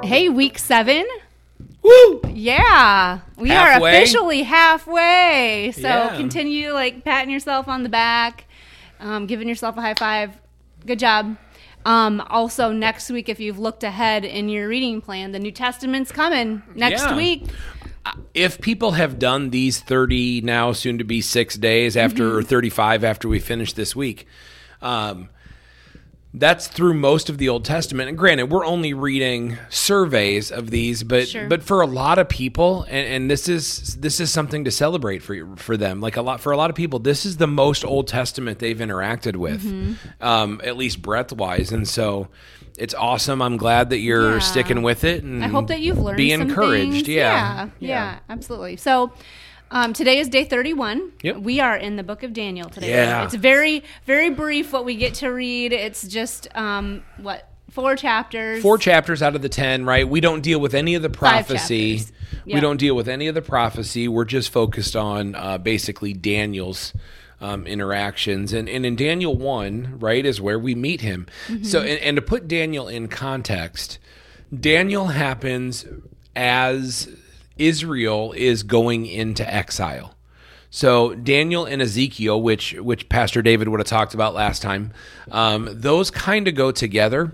Hey, week 7. Woo! Yeah. We Halfway. are officially halfway. So Yeah. continue patting yourself on the back, giving yourself a high five. Good job. Also, next week, if you've looked ahead in your reading plan, the New Testament's coming next week. If people have done these 30 now, soon to be 6 days after, or 35 after we finish this week, that's through most of the Old Testament. And granted, we're only reading surveys of these, but for a lot of people, and this is something to celebrate for them. For a lot of people, this is the most Old Testament they've interacted with, at least breadth wise. And so it's awesome. I'm glad that you're sticking with it, and I hope that you've learned. Be some encouraged. things. Yeah, absolutely. So. Today is day 31. Yep. We are in the book of Daniel today. Yeah. It's very, very brief what we get to read. It's just, 4 chapters. 4 chapters out of the 10, right? We don't deal with any of the prophecy. 5 chapters. We Yep. don't deal with any of the prophecy. We're just focused on basically Daniel's interactions. And in Daniel 1, right, is where we meet him. So, and to put Daniel in context, Daniel happens as Israel is going into exile. So Daniel and Ezekiel, which Pastor David would have talked about last time, those kind of go together.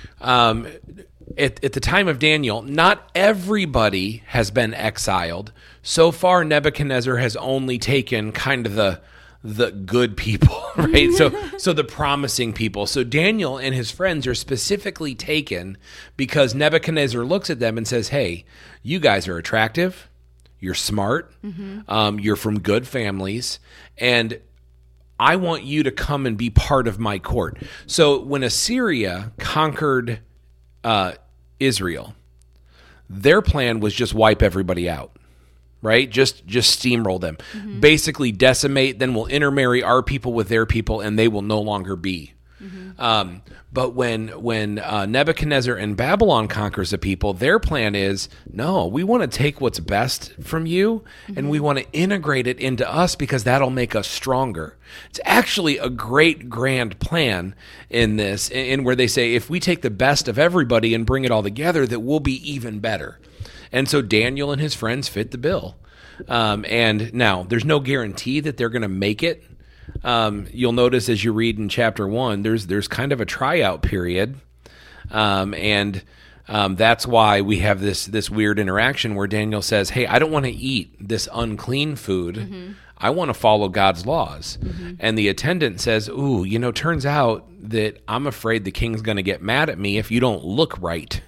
At the time of Daniel, not everybody has been exiled. So far, Nebuchadnezzar has only taken kind of the good people, right? So the promising people. So Daniel and his friends are specifically taken because Nebuchadnezzar looks at them and says, hey, you guys are attractive, you're smart, you're from good families, and I want you to come and be part of my court. So when Assyria conquered Israel, their plan was just wipe everybody out. Right? Just steamroll them. Basically decimate, then we'll intermarry our people with their people, and they will no longer be. But when Nebuchadnezzar and Babylon conquers a people, their plan is, no, we want to take what's best from you, and we want to integrate it into us because that'll make us stronger. It's actually a great grand plan in this, in where they say, if we take the best of everybody and bring it all together, that we'll be even better. And so Daniel and his friends fit the bill. And now, there's no guarantee that they're going to make it. You'll notice as you read in chapter 1, there's kind of a tryout period. And that's why we have this weird interaction where Daniel says, hey, I don't want to eat this unclean food. I want to follow God's laws. And the attendant says, ooh, turns out that I'm afraid the king's going to get mad at me if you don't look right.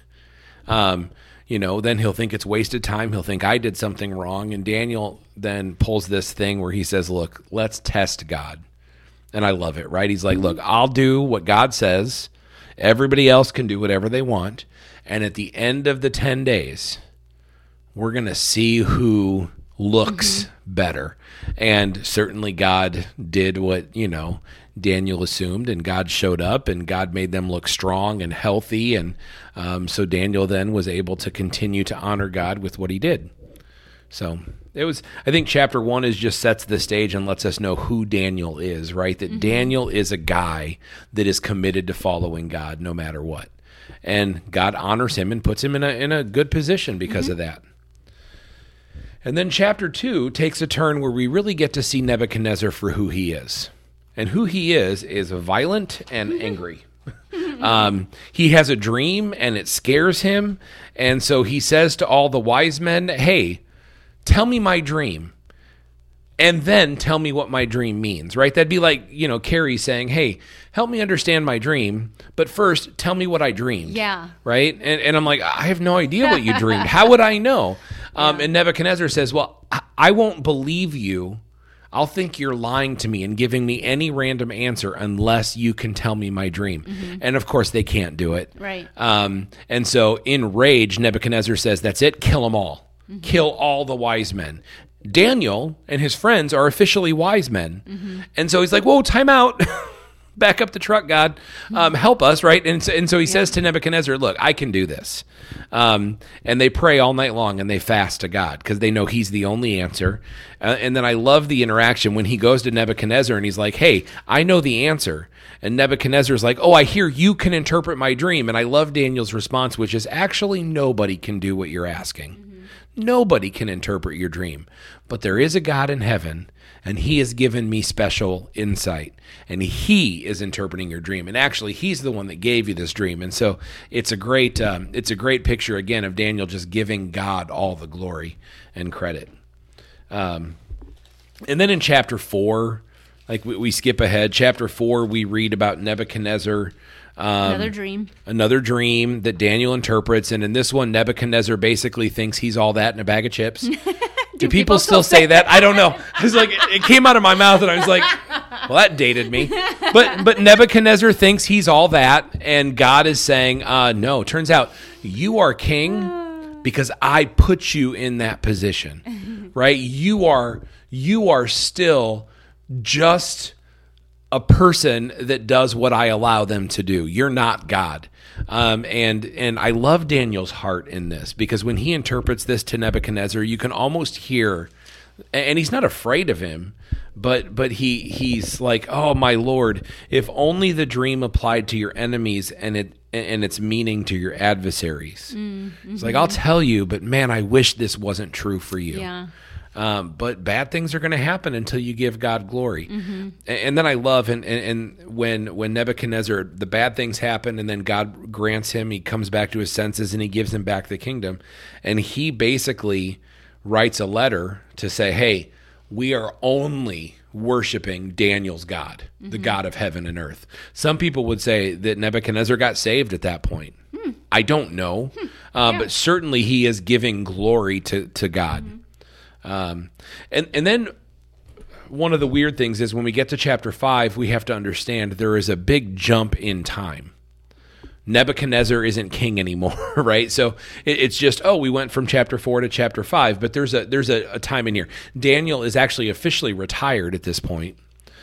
Then he'll think it's wasted time. He'll think I did something wrong. And Daniel then pulls this thing where he says, look, let's test God. And I love it, right? He's like, look, I'll do what God says. Everybody else can do whatever they want. And at the end of the 10 days, we're going to see who looks better. And certainly God did what, Daniel assumed, and God showed up, and God made them look strong and healthy. And so Daniel then was able to continue to honor God with what he did. So I think chapter 1 just sets the stage and lets us know who Daniel is, right? That Daniel is a guy that is committed to following God no matter what. And God honors him and puts him in a good position because of that. And then chapter 2 takes a turn where we really get to see Nebuchadnezzar for who he is. And who he is violent and angry. He has a dream and it scares him. And so he says to all the wise men, hey, tell me my dream. And then tell me what my dream means, right? That'd be like, Carrie saying, hey, help me understand my dream, but first tell me what I dreamed. Yeah. Right? And I'm like, I have no idea what you dreamed. How would I know? And Nebuchadnezzar says, well, I won't believe you. I'll think you're lying to me and giving me any random answer unless you can tell me my dream. And of course, they can't do it. Right. And so in rage, Nebuchadnezzar says, that's it, kill them all. Kill all the wise men. Daniel and his friends are officially wise men. And so he's like, whoa, time out. back up the truck, God. Help us, right? And so he says to Nebuchadnezzar, look, I can do this. And they pray all night long and they fast to God because they know he's the only answer. And then I love the interaction when he goes to Nebuchadnezzar and he's like, hey, I know the answer. And Nebuchadnezzar's like, oh, I hear you can interpret my dream. And I love Daniel's response, which is actually nobody can do what you're asking. Mm-hmm. Nobody can interpret your dream. But there is a God in heaven, and he has given me special insight. And he is interpreting your dream. And actually, he's the one that gave you this dream. And so it's a great picture, again, of Daniel just giving God all the glory and credit. And then in chapter 4, like we skip ahead. Chapter 4, we read about Nebuchadnezzar. Another dream that Daniel interprets. And in this one, Nebuchadnezzar basically thinks he's all that in a bag of chips. Do people still say that? I don't know. It's like it came out of my mouth and I was like, well, that dated me. But Nebuchadnezzar thinks he's all that. And God is saying, no, turns out you are king because I put you in that position, right? You are still just a person that does what I allow them to do. You're not God. And I love Daniel's heart in this because when he interprets this to Nebuchadnezzar, you can almost hear, and he's not afraid of him, but he's like, oh, my Lord, if only the dream applied to your enemies and its meaning to your adversaries. Mm-hmm. It's like, I'll tell you, but man, I wish this wasn't true for you. Yeah. But bad things are going to happen until you give God glory. Mm-hmm. And then I love, and when Nebuchadnezzar, the bad things happen, and then God grants him, he comes back to his senses, and he gives him back the kingdom. And he basically writes a letter to say, hey, we are only worshiping Daniel's God, the God of heaven and earth. Some people would say that Nebuchadnezzar got saved at that point. I don't know. But certainly he is giving glory to God. And then one of the weird things is when we get to chapter 5, we have to understand there is a big jump in time. Nebuchadnezzar isn't king anymore, right? So it's just, we went from chapter 4 to chapter 5, but there's a time in here. Daniel is actually officially retired at this point.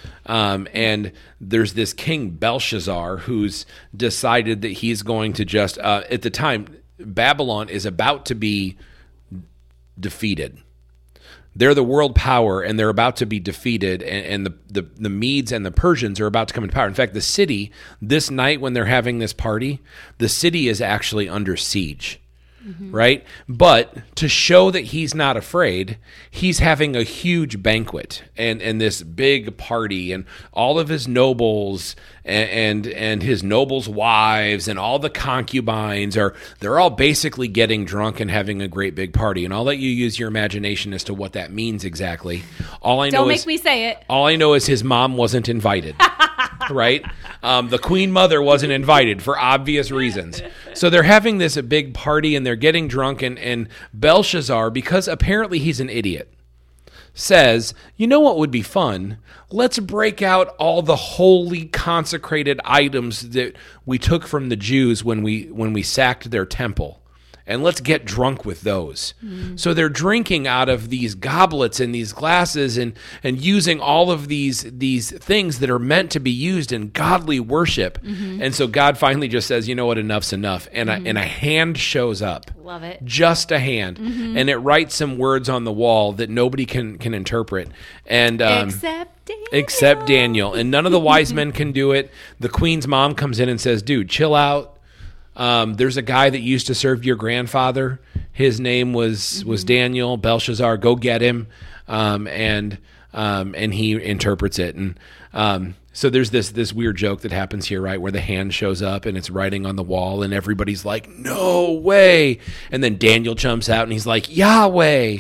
And there's this king Belshazzar who's decided that he's going to just, at the time, Babylon is about to be defeated. They're the world power, and they're about to be defeated, and the Medes and the Persians are about to come into power. In fact, the city, this night when they're having this party, the city is actually under siege, right? But to show that he's not afraid, he's having a huge banquet and this big party, and all of his nobles and his nobles' wives and all the concubines they're all basically getting drunk and having a great big party. And I'll let you use your imagination as to what that means exactly. Don't make me say it. All I know is his mom wasn't invited. Right? The queen mother wasn't invited for obvious reasons. So they're having this big party and they're getting drunk, and Belshazzar, because apparently he's an idiot, says, you know what would be fun? Let's break out all the holy consecrated items that we took from the Jews when we sacked their temple. And let's get drunk with those. So they're drinking out of these goblets and these glasses and using all of these things that are meant to be used in godly worship. And so God finally just says, you know what, enough's enough. And a hand shows up. Love it. Just a hand. And it writes some words on the wall that nobody can interpret. And except Daniel. And none of the wise men can do it. The queen's mom comes in and says, dude, chill out. There's a guy that used to serve your grandfather. His name was Daniel. Belshazzar, go get him. And he interprets it. And so there's this weird joke that happens here, right, where the hand shows up and it's writing on the wall, and everybody's like, no way. And then Daniel jumps out and he's like, Yahweh.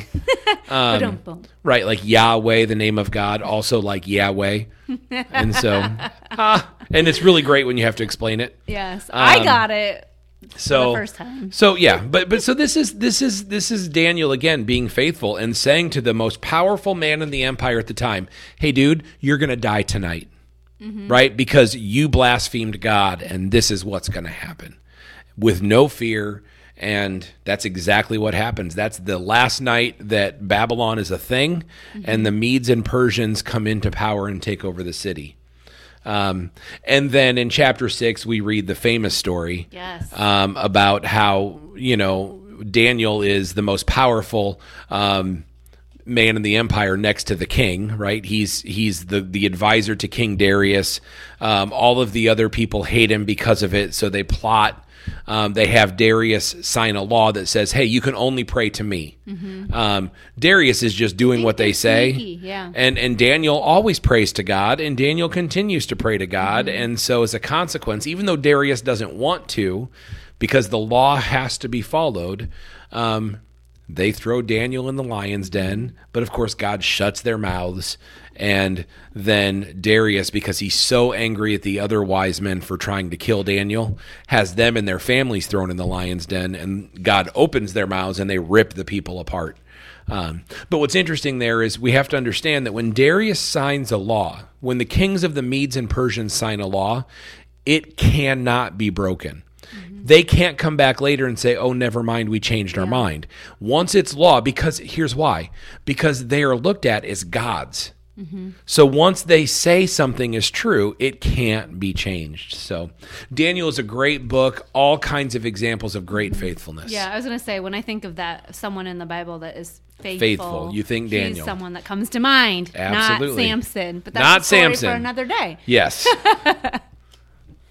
Right, like Yahweh, the name of God, also like Yahweh. And so, and it's really great when you have to explain it. Yes, I got it. So the first time. So yeah, but so this is Daniel again being faithful and saying to the most powerful man in the empire at the time, hey dude, you're going to die tonight. Right? Because you blasphemed God, and this is what's going to happen. With no fear. And that's exactly what happens. That's the last night that Babylon is a thing, and the Medes and Persians come into power and take over the city. And then in chapter 6, we read the famous story Yes. About how, Daniel is the most powerful man in the empire next to the king, right? He's the advisor to King Darius. All of the other people hate him because of it, so they plot. They have Darius sign a law that says, hey, you can only pray to me. Darius is just doing what they say. Sneaky, yeah. And Daniel always prays to God, and Daniel continues to pray to God. And so as a consequence, even though Darius doesn't want to, because the law has to be followed, they throw Daniel in the lion's den, but of course God shuts their mouths. And then Darius, because he's so angry at the other wise men for trying to kill Daniel, has them and their families thrown in the lion's den, and God opens their mouths and they rip the people apart. But what's interesting there is we have to understand that when Darius signs a law, when the kings of the Medes and Persians sign a law, it cannot be broken. They can't come back later and say, oh, never mind, we changed our mind. Once it's law, because here's why. Because they are looked at as gods. So once they say something is true, it can't be changed. So Daniel is a great book, all kinds of examples of great faithfulness. Yeah, I was going to say, when I think of that, someone in the Bible that is faithful, you think Daniel. He's someone that comes to mind. Absolutely. Not Samson. But that's Not a story Samson. for another day. Yes.